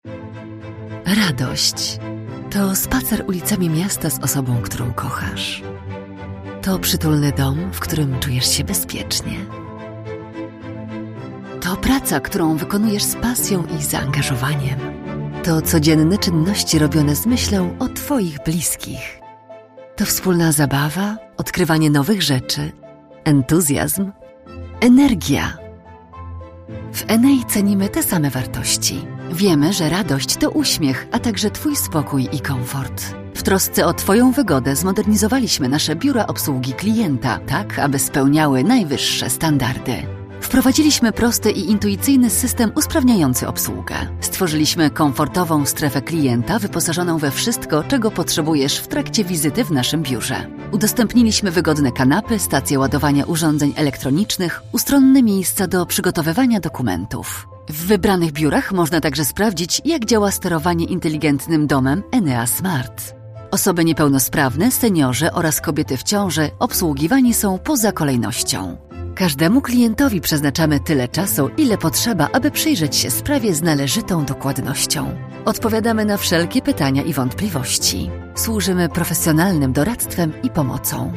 Radość to spacer ulicami miasta z osobą, którą kochasz. To przytulny dom, w którym czujesz się bezpiecznie. To praca, którą wykonujesz z pasją i zaangażowaniem. To codzienne czynności robione z myślą o Twoich bliskich. To wspólna zabawa, odkrywanie nowych rzeczy, entuzjazm, energia. W Enei cenimy te same wartości. Wiemy, że radość to uśmiech, a także Twój spokój i komfort. W trosce o Twoją wygodę zmodernizowaliśmy nasze biura obsługi klienta, tak aby spełniały najwyższe standardy. Wprowadziliśmy prosty i intuicyjny system usprawniający obsługę. Stworzyliśmy komfortową strefę klienta wyposażoną we wszystko, czego potrzebujesz w trakcie wizyty w naszym biurze. Udostępniliśmy wygodne kanapy, stacje ładowania urządzeń elektronicznych, ustronne miejsca do przygotowywania dokumentów. W wybranych biurach można także sprawdzić, jak działa sterowanie inteligentnym domem Enea Smart. Osoby niepełnosprawne, seniorzy oraz kobiety w ciąży obsługiwani są poza kolejnością. Każdemu klientowi przeznaczamy tyle czasu, ile potrzeba, aby przyjrzeć się sprawie z należytą dokładnością. Odpowiadamy na wszelkie pytania i wątpliwości. Służymy profesjonalnym doradztwem i pomocą.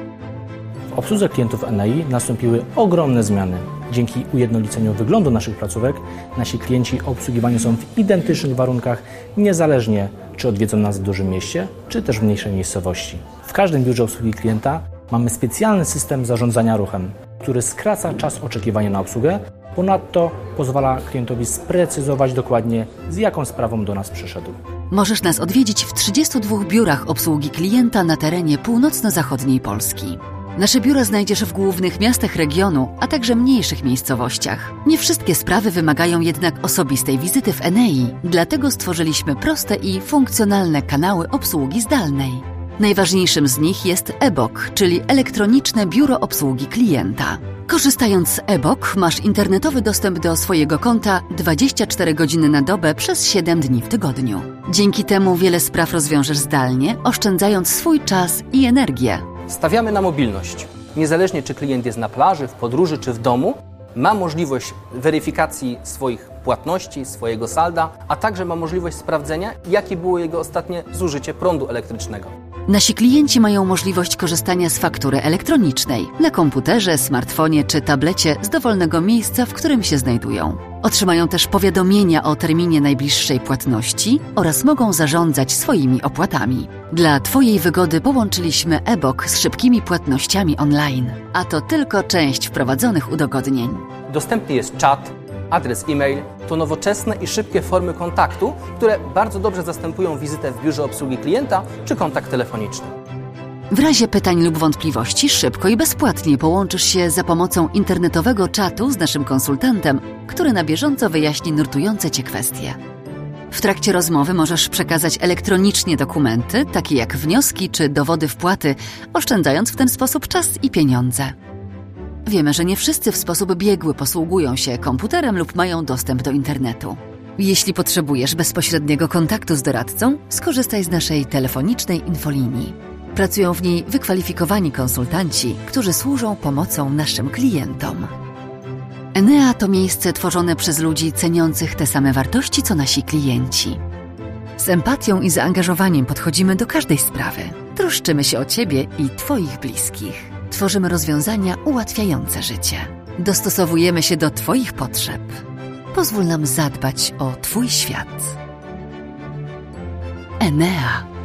W obsłudze klientów Enei nastąpiły ogromne zmiany. Dzięki ujednoliceniu wyglądu naszych placówek nasi klienci obsługiwani są w identycznych warunkach, niezależnie czy odwiedzą nas w dużym mieście, czy też w mniejszej miejscowości. W każdym biurze obsługi klienta mamy specjalny system zarządzania ruchem, który skraca czas oczekiwania na obsługę, ponadto pozwala klientowi sprecyzować dokładnie, z jaką sprawą do nas przyszedł. Możesz nas odwiedzić w 32 biurach obsługi klienta na terenie północno-zachodniej Polski. Nasze biura znajdziesz w głównych miastach regionu, a także mniejszych miejscowościach. Nie wszystkie sprawy wymagają jednak osobistej wizyty w Enei, dlatego stworzyliśmy proste i funkcjonalne kanały obsługi zdalnej. Najważniejszym z nich jest e-BOK, czyli elektroniczne biuro obsługi klienta. Korzystając z e-BOK masz internetowy dostęp do swojego konta 24 godziny na dobę przez 7 dni w tygodniu. Dzięki temu wiele spraw rozwiążesz zdalnie, oszczędzając swój czas i energię. Stawiamy na mobilność. Niezależnie czy klient jest na plaży, w podróży czy w domu, ma możliwość weryfikacji swoich płatności, swojego salda, a także ma możliwość sprawdzenia, jakie było jego ostatnie zużycie prądu elektrycznego. Nasi klienci mają możliwość korzystania z faktury elektronicznej na komputerze, smartfonie czy tablecie z dowolnego miejsca, w którym się znajdują. Otrzymają też powiadomienia o terminie najbliższej płatności oraz mogą zarządzać swoimi opłatami. Dla Twojej wygody połączyliśmy e-BOK z szybkimi płatnościami online, a to tylko część wprowadzonych udogodnień. Dostępny jest czat, adres e-mail, to nowoczesne i szybkie formy kontaktu, które bardzo dobrze zastępują wizytę w biurze obsługi klienta czy kontakt telefoniczny. W razie pytań lub wątpliwości szybko i bezpłatnie połączysz się za pomocą internetowego czatu z naszym konsultantem, który na bieżąco wyjaśni nurtujące Cię kwestie. W trakcie rozmowy możesz przekazać elektronicznie dokumenty, takie jak wnioski czy dowody wpłaty, oszczędzając w ten sposób czas i pieniądze. Wiemy, że nie wszyscy w sposób biegły posługują się komputerem lub mają dostęp do internetu. Jeśli potrzebujesz bezpośredniego kontaktu z doradcą, skorzystaj z naszej telefonicznej infolinii. Pracują w niej wykwalifikowani konsultanci, którzy służą pomocą naszym klientom. Enea to miejsce tworzone przez ludzi ceniących te same wartości, co nasi klienci. Z empatią i zaangażowaniem podchodzimy do każdej sprawy. Troszczymy się o Ciebie i Twoich bliskich. Tworzymy rozwiązania ułatwiające życie. Dostosowujemy się do Twoich potrzeb. Pozwól nam zadbać o Twój świat. Enea.